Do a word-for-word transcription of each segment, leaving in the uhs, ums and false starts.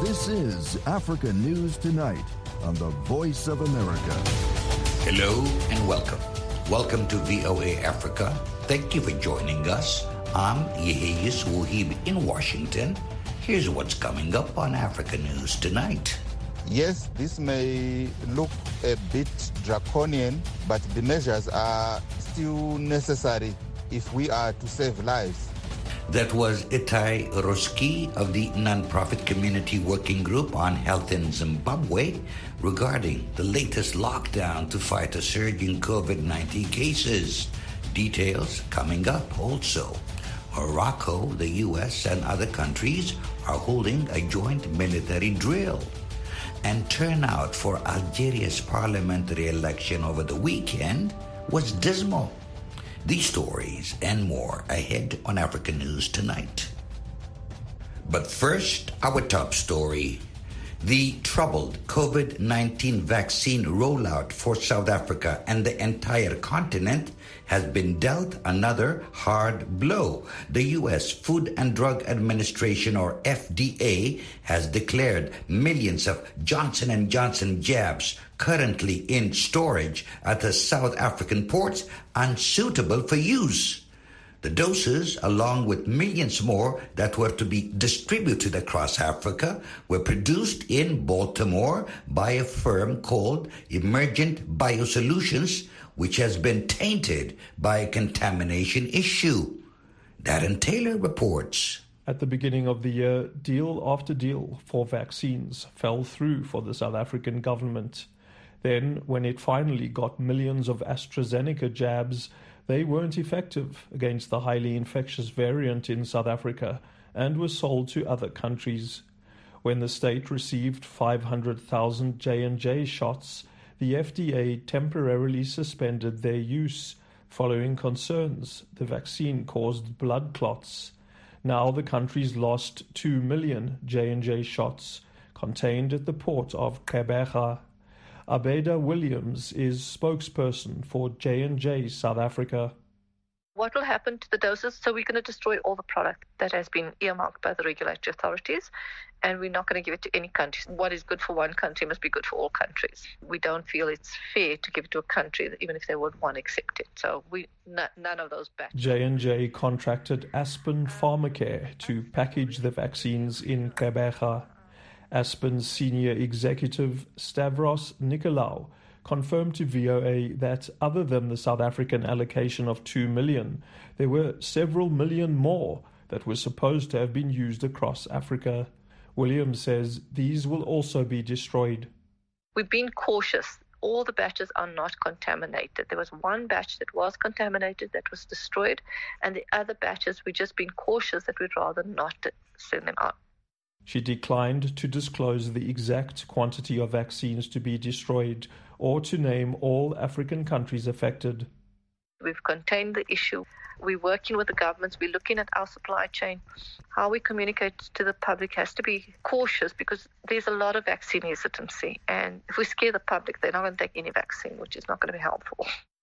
This is Africa News Tonight on the Voice of America. Hello and welcome. Welcome to V O A Africa. Thank you for joining us. I'm Yeheyes Wuhib in Washington. Here's what's coming up on Africa News Tonight. Yes, this may look a bit draconian, but the measures are still necessary if we are to save lives. That was Itai Roski of the Nonprofit Community Working Group on Health in Zimbabwe regarding the latest lockdown to fight a surge in COVID nineteen cases. Details coming up also. Morocco, the U S, and other countries are holding a joint military drill. And turnout for Algeria's parliamentary election over the weekend was dismal. These stories and more ahead on African News Tonight. But first, our top story. The troubled COVID nineteen vaccine rollout for South Africa and the entire continent has been dealt another hard blow. The U S Food and Drug Administration, or F D A, has declared millions of Johnson and Johnson jabs currently in storage at the South African ports unsuitable for use. The doses, along with millions more that were to be distributed across Africa, were produced in Baltimore by a firm called Emergent Biosolutions, which has been tainted by a contamination issue. Darren Taylor reports. At the beginning of the year, deal after deal for vaccines fell through for the South African government. Then, when it finally got millions of AstraZeneca jabs, they weren't effective against the highly infectious variant in South Africa and were sold to other countries. When the state received five hundred thousand J and J shots, the F D A temporarily suspended their use following concerns the vaccine caused blood clots. Now the country's lost two million J and J shots contained at the port of Gqeberha. Abeda Williams is spokesperson for J and J South Africa. What will happen to the doses? So we're going to destroy all the product that has been earmarked by the regulatory authorities, and we're not going to give it to any country. What is good for one country must be good for all countries. We don't feel it's fair to give it to a country, even if they would want to accept it. So we n- none of those batches. J and J contracted Aspen Pharmacare to package the vaccines in Gqeberha. Aspen's senior executive, Stavros Nicolaou, confirmed to V O A that other than the South African allocation of two million, there were several million more that were supposed to have been used across Africa. Williams says these will also be destroyed. We've been cautious. All the batches are not contaminated. There was one batch that was contaminated that was destroyed, and the other batches, we've just been cautious that we'd rather not send them out. She declined to disclose the exact quantity of vaccines to be destroyed or to name all African countries affected. We've contained the issue. We're working with the governments. We're looking at our supply chain. How we communicate to the public has to be cautious because there's a lot of vaccine hesitancy. And if we scare the public, they're not going to take any vaccine, which is not going to be helpful.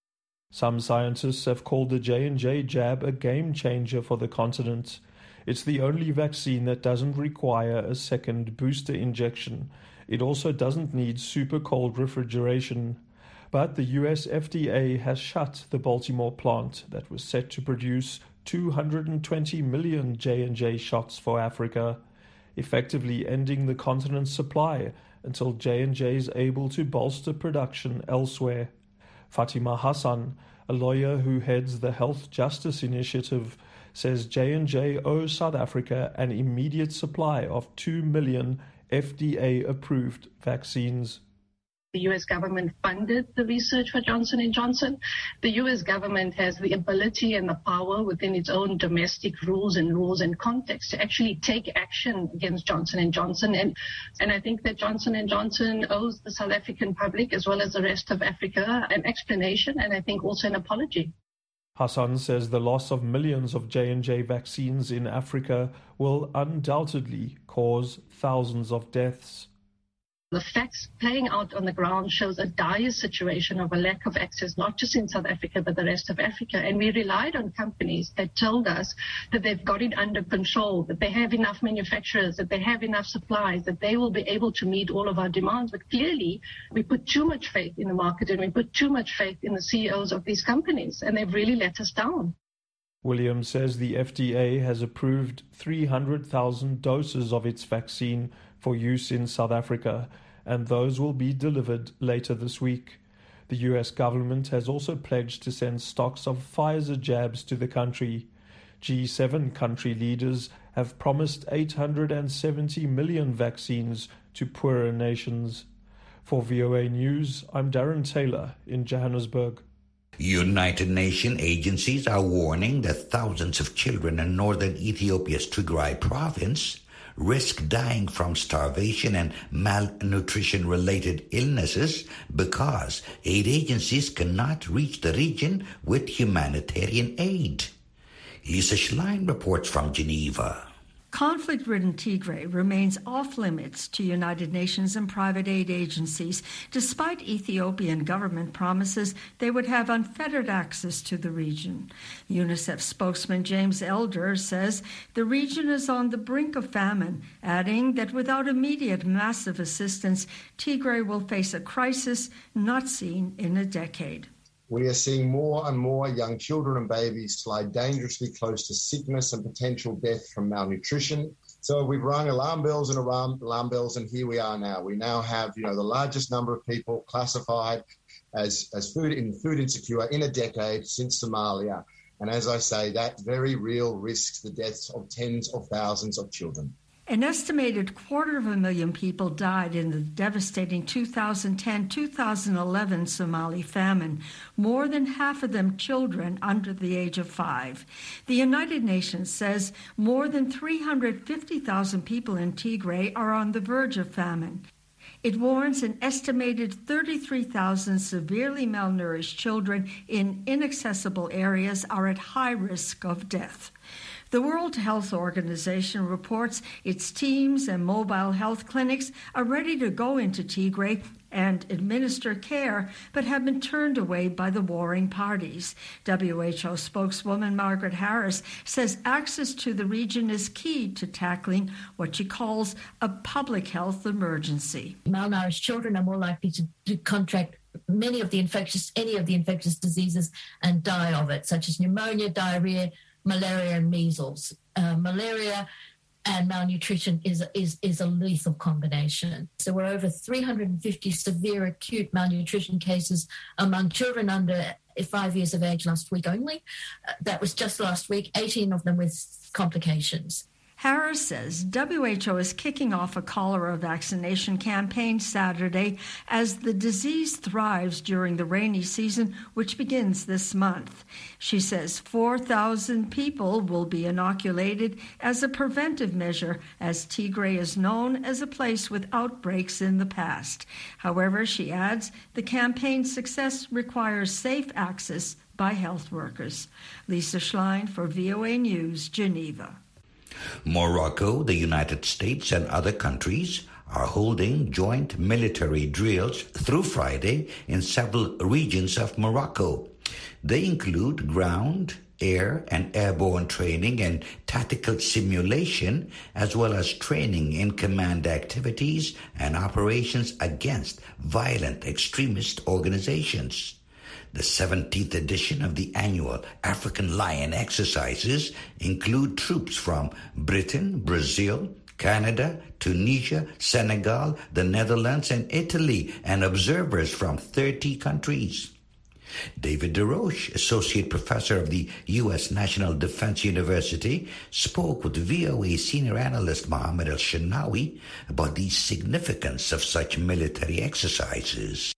Some scientists have called the J and J jab a game changer for the continent. It's the only vaccine that doesn't require a second booster injection. It also doesn't need super cold refrigeration. But the U S F D A has shut the Baltimore plant that was set to produce two hundred twenty million J and J shots for Africa, effectively ending the continent's supply until J and J is able to bolster production elsewhere. Fatima Hassan, a lawyer who heads the Health Justice Initiative, says J and J owes South Africa an immediate supply of two million F D A-approved vaccines. The U S government funded the research for Johnson and Johnson. The U S government has the ability and the power within its own domestic rules and laws and context to actually take action against Johnson and Johnson. And, and I think that Johnson and Johnson owes the South African public as well as the rest of Africa an explanation and I think also an apology. Hassan says the loss of millions of J and J vaccines in Africa will undoubtedly cause thousands of deaths. The facts playing out on the ground shows a dire situation of a lack of access, not just in South Africa, but the rest of Africa. And we relied on companies that told us that they've got it under control, that they have enough manufacturers, that they have enough supplies, that they will be able to meet all of our demands. But clearly, we put too much faith in the market and we put too much faith in the C E Os of these companies, and they've really let us down. Williams says the F D A has approved three hundred thousand doses of its vaccine for use in South Africa, and those will be delivered later this week. The U S government has also pledged to send stocks of Pfizer jabs to the country. G seven country leaders have promised eight hundred seventy million vaccines to poorer nations. For V O A News, I'm Darren Taylor in Johannesburg. United Nations agencies are warning that thousands of children in northern Ethiopia's Tigray province risk dying from starvation and malnutrition-related illnesses because aid agencies cannot reach the region with humanitarian aid. Lisa Schlein reports from Geneva. Conflict-ridden Tigray remains off-limits to United Nations and private aid agencies, despite Ethiopian government promises they would have unfettered access to the region. UNICEF spokesman James Elder says the region is on the brink of famine, adding that without immediate massive assistance, Tigray will face a crisis not seen in a decade. We are seeing more and more young children and babies slide dangerously close to sickness and potential death from malnutrition. So we've rung alarm bells and alarm, alarm bells, and here we are now. We now have, you know, the largest number of people classified as, as food in food insecure in a decade since Somalia. And as I say, that very real risks the deaths of tens of thousands of children. An estimated quarter of a million people died in the devastating two thousand ten to two thousand eleven Somali famine, more than half of them children under the age of five. The United Nations says more than three hundred fifty thousand people in Tigray are on the verge of famine. It warns an estimated thirty-three thousand severely malnourished children in inaccessible areas are at high risk of death. The World Health Organization reports its teams and mobile health clinics are ready to go into Tigray and administer care, but have been turned away by the warring parties. W H O spokeswoman Margaret Harris says access to the region is key to tackling what she calls a public health emergency. Malnourished children are more likely to, to contract many of the infectious, any of the infectious diseases and die of it, such as pneumonia, diarrhea, malaria and measles. Uh, malaria and malnutrition is, is, is a lethal combination. So we're over three hundred fifty severe acute malnutrition cases among children under five years of age last week only. Uh, that was just last week, eighteen of them with complications. Harris says W H O is kicking off a cholera vaccination campaign Saturday as the disease thrives during the rainy season, which begins this month. She says four thousand people will be inoculated as a preventive measure, as Tigray is known as a place with outbreaks in the past. However, she adds, the campaign's success requires safe access by health workers. Lisa Schlein for V O A News, Geneva. Morocco, the United States, and other countries are holding joint military drills through Friday in several regions of Morocco. They include ground, air, and airborne training and tactical simulation, as well as training in command activities and operations against violent extremist organizations. The seventeenth edition of the annual African Lion exercises include troops from Britain, Brazil, Canada, Tunisia, Senegal, the Netherlands, and Italy, and observers from thirty countries. David DeRoche, Associate Professor of the U S National Defense University, spoke with V O A Senior Analyst Mohammed El-Shinawi about the significance of such military exercises.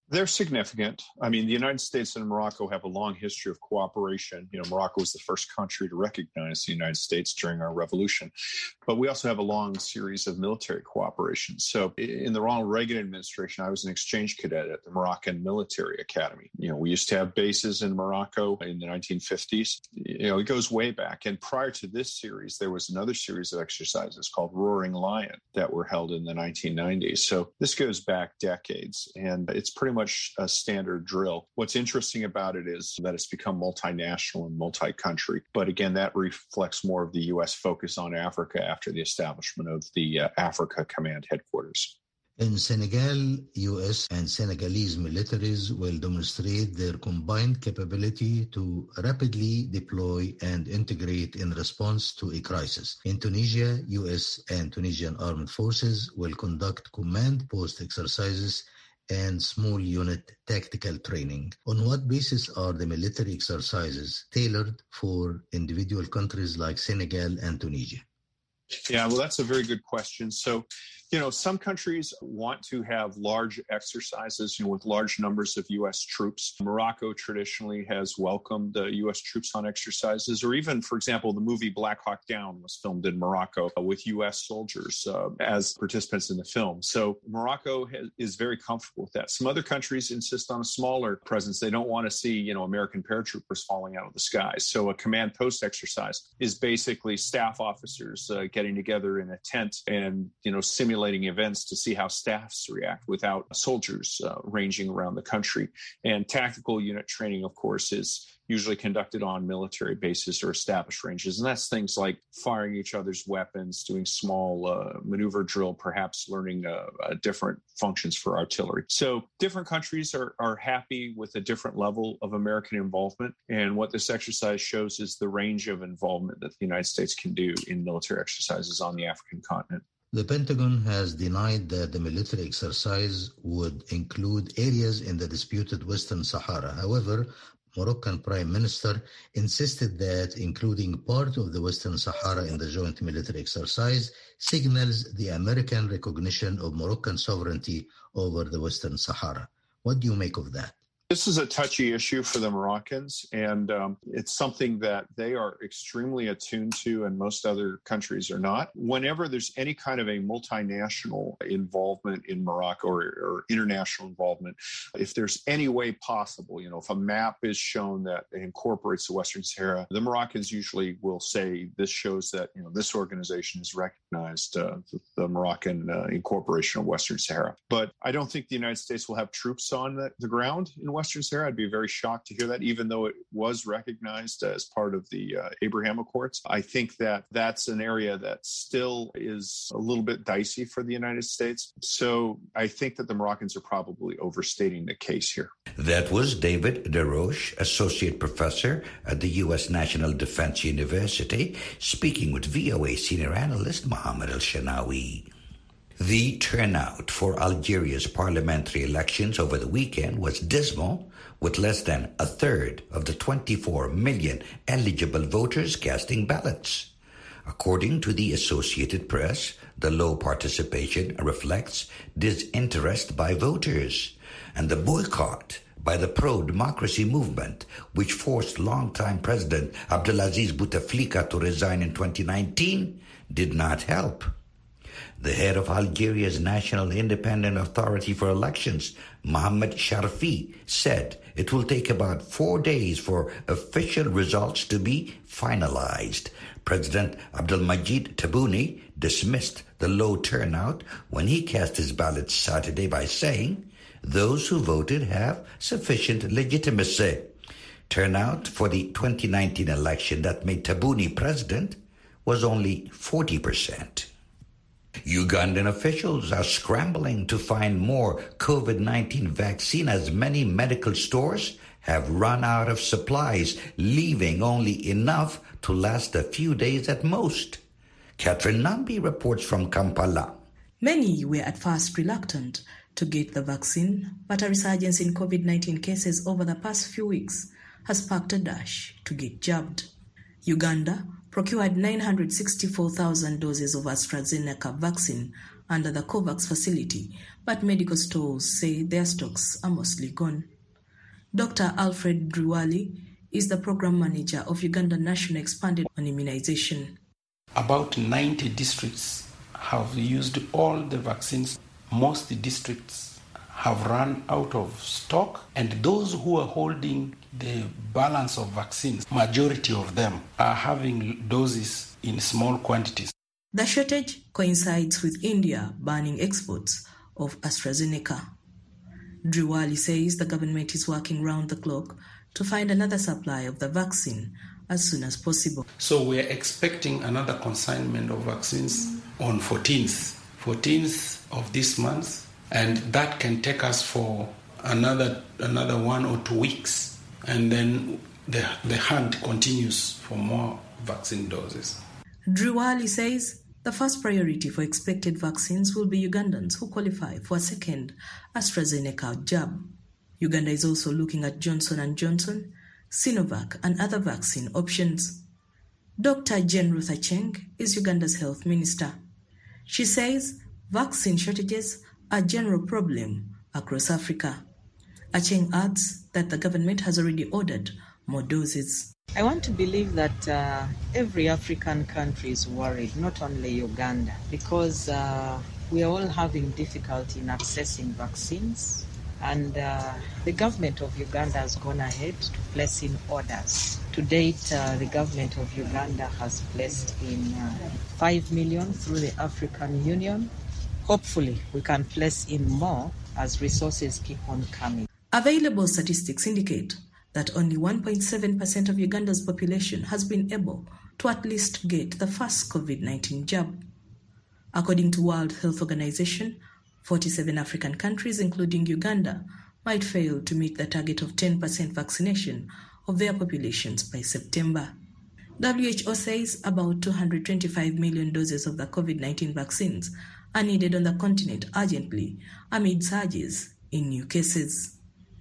They're significant. I mean, the United States and Morocco have a long history of cooperation. You know, Morocco was the first country to recognize the United States during our revolution. But we also have a long series of military cooperation. So in the Ronald Reagan administration, I was an exchange cadet at the Moroccan Military Academy. You know, we used to have bases in Morocco in the nineteen fifties. You know, it goes way back. And prior to this series, there was another series of exercises called Roaring Lion that were held in the nineteen nineties. So this goes back decades, and it's pretty much a standard drill. What's interesting about it is that it's become multinational and multi-country. But again, that reflects more of the U S focus on Africa after the establishment of the uh, Africa Command headquarters. In Senegal, U S and Senegalese militaries will demonstrate their combined capability to rapidly deploy and integrate in response to a crisis. In Tunisia, U S and Tunisian armed forces will conduct command post exercises and small unit tactical training. On what basis are the military exercises tailored for individual countries like Senegal and Tunisia? Yeah, well, that's a very good question. So, you know, some countries want to have large exercises, you know, with large numbers of U S troops. Morocco traditionally has welcomed uh, U S troops on exercises, or even, for example, the movie Black Hawk Down was filmed in Morocco uh, with U S soldiers uh, as participants in the film. So Morocco has, is very comfortable with that. Some other countries insist on a smaller presence. They don't want to see, you know, American paratroopers falling out of the sky. So a command post exercise is basically staff officers uh, getting together in a tent and, you know, simulating events to see how staffs react without soldiers uh, ranging around the country. And tactical unit training, of course, is usually conducted on military bases or established ranges. And that's things like firing each other's weapons, doing small uh, maneuver drill, perhaps learning uh, uh, different functions for artillery. So different countries are, are happy with a different level of American involvement. And what this exercise shows is the range of involvement that the United States can do in military exercises on the African continent. The Pentagon has denied that the military exercise would include areas in the disputed Western Sahara. However, Moroccan Prime Minister insisted that including part of the Western Sahara in the joint military exercise signals the American recognition of Moroccan sovereignty over the Western Sahara. What do you make of that? This is a touchy issue for the Moroccans, and um, it's something that they are extremely attuned to, and most other countries are not. Whenever there's any kind of a multinational involvement in Morocco or, or international involvement, if there's any way possible, you know, if a map is shown that incorporates the Western Sahara, the Moroccans usually will say this shows that, you know, this organization has recognized uh, the, the Moroccan uh, incorporation of Western Sahara. But I don't think the United States will have troops on the, the ground in Western Sahara. I'd be very shocked to hear that, even though it was recognized as part of the uh, Abraham Accords. I think that that's an area that still is a little bit dicey for the United States. So I think that the Moroccans are probably overstating the case here. That was David Desroches, Associate Professor at the U S National Defense University, speaking with V O A Senior Analyst Mohammed El-Shanawi. The turnout for Algeria's parliamentary elections over the weekend was dismal, with less than a third of the twenty-four million eligible voters casting ballots. According to the Associated Press, the low participation reflects disinterest by voters and the boycott by the pro-democracy movement, which forced longtime President Abdelaziz Bouteflika to resign in twenty nineteen, did not help. The head of Algeria's National Independent Authority for Elections, Mohamed Sharfi, said it will take about four days for official results to be finalized. President Abdelmadjid Tebboune dismissed the low turnout when he cast his ballot Saturday by saying those who voted have sufficient legitimacy. Turnout for the twenty nineteen election that made Tebboune president was only forty percent. Ugandan officials are scrambling to find more COVID nineteen vaccine as many medical stores have run out of supplies, leaving only enough to last a few days at most. Catherine Nambi reports from Kampala. Many were at first reluctant to get the vaccine, but a resurgence in COVID nineteen cases over the past few weeks has sparked a dash to get jabbed. Uganda procured nine hundred sixty-four thousand doses of AstraZeneca vaccine under the COVAX facility, but medical stores say their stocks are mostly gone. Doctor Alfred Driwali is the program manager of Uganda National Expanded on Immunization. About ninety districts have used all the vaccines. Most districts have run out of stock, and those who are holding the balance of vaccines, majority of them are having doses in small quantities. The shortage coincides with India banning exports of AstraZeneca. Driwali says the government is working round the clock to find another supply of the vaccine as soon as possible. So we are expecting another consignment of vaccines on fourteenth, fourteenth of this month, and that can take us for another another one or two weeks, and then the, the hunt continues for more vaccine doses. Driwali says the first priority for expected vaccines will be Ugandans who qualify for a second AstraZeneca jab. Uganda is also looking at Johnson and Johnson, Sinovac and other vaccine options. Doctor Jane Ruth Acheng is Uganda's health minister. She says vaccine shortages are a general problem across Africa. Acheng adds that the government has already ordered more doses. I want to believe that uh, every African country is worried, not only Uganda, because uh, we are all having difficulty in accessing vaccines, and uh, the government of Uganda has gone ahead to place in orders. To date, uh, the government of Uganda has placed in uh, five million through the African Union. Hopefully, we can place in more as resources keep on coming. Available statistics indicate that only one point seven percent of Uganda's population has been able to at least get the first COVID nineteen jab. According to World Health Organization, forty-seven African countries, including Uganda, might fail to meet the target of ten percent vaccination of their populations by September. W H O says about two hundred twenty-five million doses of the COVID nineteen vaccines are needed on the continent urgently amid surges in new cases.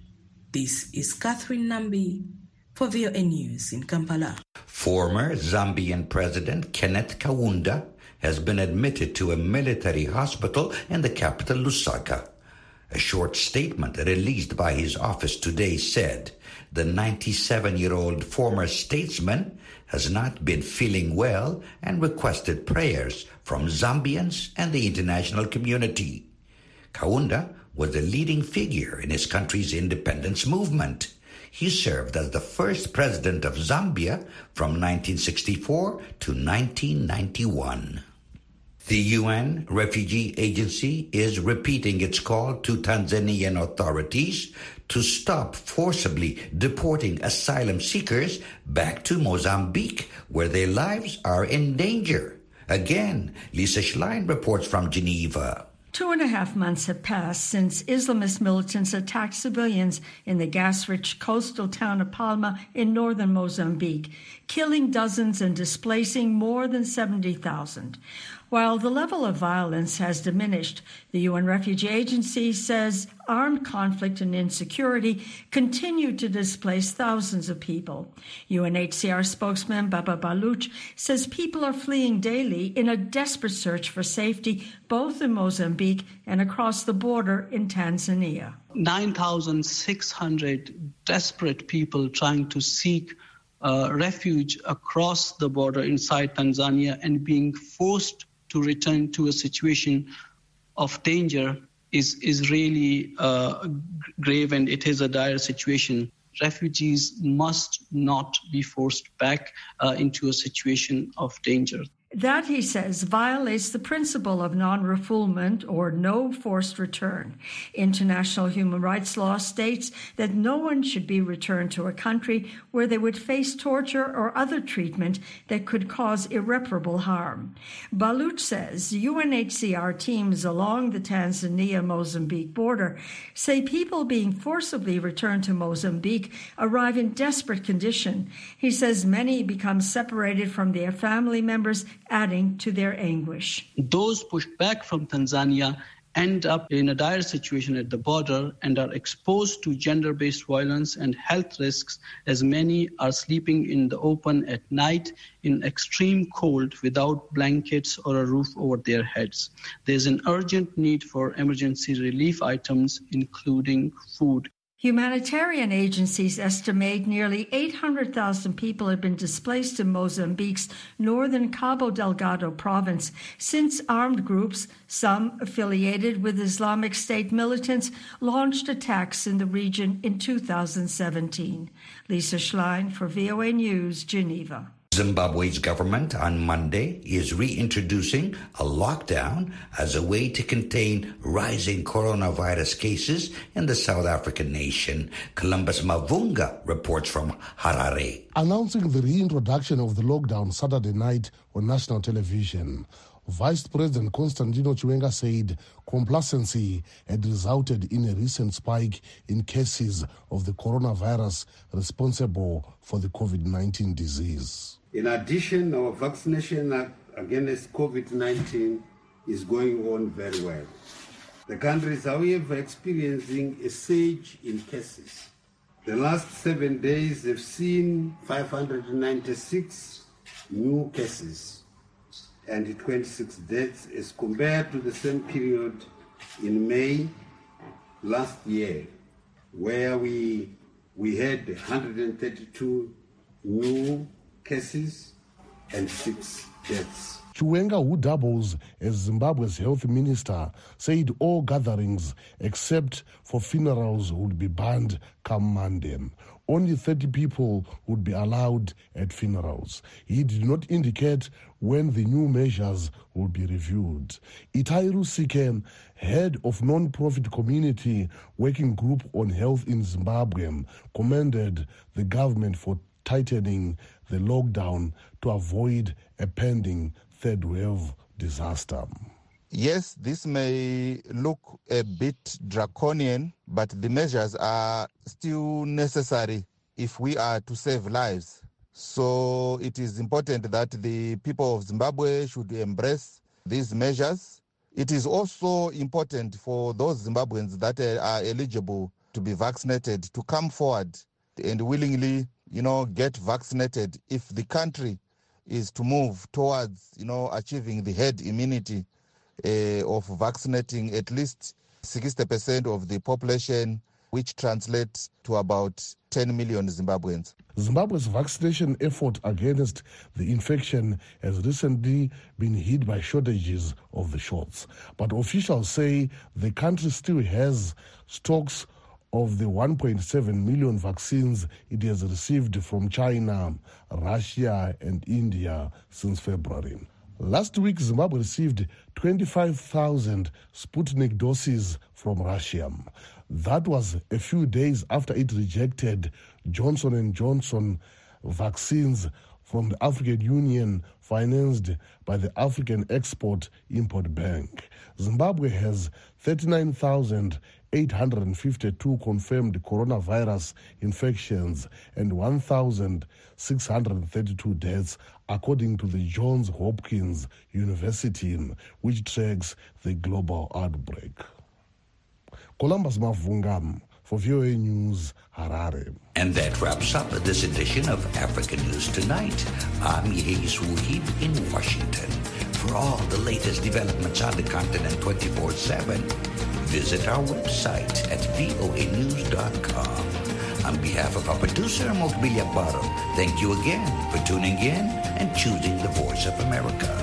This is Catherine Nambi for V O A News in Kampala. Former Zambian President Kenneth Kaunda has been admitted to a military hospital in the capital, Lusaka. A short statement released by his office today said the ninety-seven-year-old former statesman has not been feeling well and requested prayers from Zambians and the international community. Kaunda was a leading figure in his country's independence movement. He served as the first president of Zambia from nineteen sixty-four to nineteen ninety-one. The U N Refugee Agency is repeating its call to Tanzanian authorities to stop forcibly deporting asylum seekers back to Mozambique, where their lives are in danger. Again, Lisa Schlein reports from Geneva. Two and a half months have passed since Islamist militants attacked civilians in the gas-rich coastal town of Palma in northern Mozambique, killing dozens and displacing more than seventy thousand. While the level of violence has diminished, the U N Refugee Agency says armed conflict and insecurity continue to displace thousands of people. U N H C R spokesman Baba Baloch says people are fleeing daily in a desperate search for safety, both in Mozambique and across the border in Tanzania. nine thousand six hundred desperate people trying to seek uh, refuge across the border inside Tanzania and being forced to return to a situation of danger is, is really uh, grave, and it is a dire situation. Refugees must not be forced back uh, into a situation of danger. That, he says, violates the principle of non-refoulement or no forced return. International human rights law states that no one should be returned to a country where they would face torture or other treatment that could cause irreparable harm. Baloch says U N H C R teams along the Tanzania-Mozambique border say people being forcibly returned to Mozambique arrive in desperate condition. He says many become separated from their family members, adding to their anguish. Those pushed back from Tanzania end up in a dire situation at the border and are exposed to gender-based violence and health risks, as many are sleeping in the open at night in extreme cold without blankets or a roof over their heads. There's an urgent need for emergency relief items, including food. Humanitarian agencies estimate nearly eight hundred thousand people have been displaced in Mozambique's northern Cabo Delgado province since armed groups, some affiliated with Islamic State militants, launched attacks in the region in two thousand seventeen. Lisa Schlein for V O A News, Geneva. Zimbabwe's government on Monday is reintroducing a lockdown as a way to contain rising coronavirus cases in the South African nation. Columbus Mavunga reports from Harare. Announcing the reintroduction of the lockdown Saturday night on national television, Vice President Constantino Chiwenga said complacency had resulted in a recent spike in cases of the coronavirus responsible for the COVID nineteen disease. In addition, our vaccination against COVID nineteen is going on very well. The country is, however, experiencing a surge in cases. The last seven days have seen five hundred ninety-six new cases and twenty-six deaths as compared to the same period in May last year, where we, we had one hundred thirty-two new cases and six deaths. Chiwenga, who doubles as Zimbabwe's health minister, said all gatherings except for funerals would be banned come Monday. Only thirty people would be allowed at funerals. He did not indicate when the new measures will be reviewed. Itairu Sike, head of non-profit community working group on health in Zimbabwe, commended the government for tightening the lockdown to avoid a pending third wave disaster. Yes, this may look a bit draconian, but the measures are still necessary if we are to save lives. So it is important that the people of Zimbabwe should embrace these measures. It is also important for those Zimbabweans that are eligible to be vaccinated to come forward and willingly, you know, get vaccinated if the country is to move towards, you know, achieving the herd immunity uh, of vaccinating at least sixty percent of the population, which translates to about ten million Zimbabweans. Zimbabwe's vaccination effort against the infection has recently been hit by shortages of the shots. But officials say the country still has stocks of the one point seven million vaccines it has received from China, Russia, and India since February. Last week, Zimbabwe received twenty-five thousand Sputnik doses from Russia. That was a few days after it rejected Johnson and Johnson vaccines from the African Union financed by the African Export-Import Bank. Zimbabwe has thirty-nine thousand eight hundred fifty-two confirmed coronavirus infections and one thousand six hundred thirty-two deaths, according to the Johns Hopkins University, which tracks the global outbreak. Columbus Mavunga for V O A News, Harare. And that wraps up this edition of Africa News Tonight. I'm Yehiz Wuhib in Washington. For all the latest developments on the continent twenty-four seven, visit our website at V O A news dot com. On behalf of our producer, Mokbili Akbaro, thank you again for tuning in and choosing the Voice of America.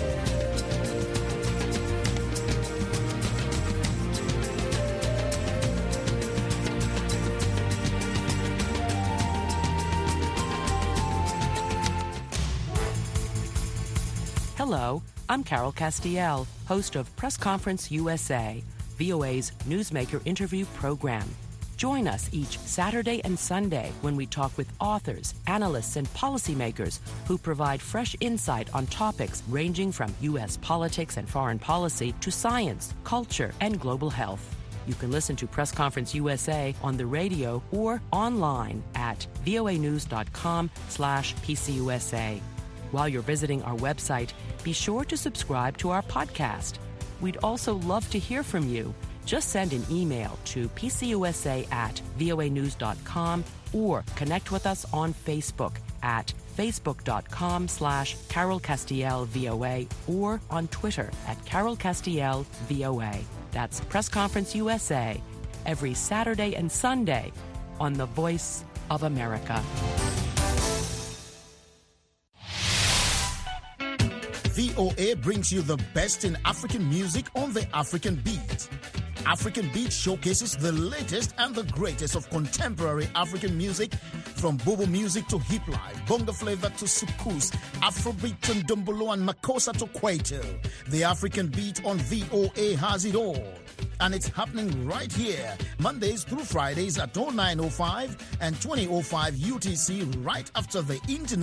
Hello, I'm Carol Castiel, host of Press Conference U S A, V O A's newsmaker interview program. Join us each Saturday and Sunday when we talk with authors, analysts, and policymakers who provide fresh insight on topics ranging from U S politics and foreign policy to science, culture, and global health. You can listen to Press Conference U S A on the radio or online at voa news dot com slash P C U S A. While you're visiting our website, be sure to subscribe to our podcast. We'd also love to hear from you. Just send an email to p c u s a at voa news dot com or connect with us on Facebook at facebook.com slash Carol Castiel VOA or on Twitter at Carol Castiel VOA. That's Press Conference U S A every Saturday and Sunday on The Voice of America. V O A brings you the best in African music on the African Beat. African Beat showcases the latest and the greatest of contemporary African music, from Bobo music to hip life, bonga flavor to soukous, Afrobeat to Ndombolo and Makossa to Kwaito. The African Beat on V O A has it all. And it's happening right here, Mondays through Fridays at oh nine oh five and twenty oh five U T C, right after the international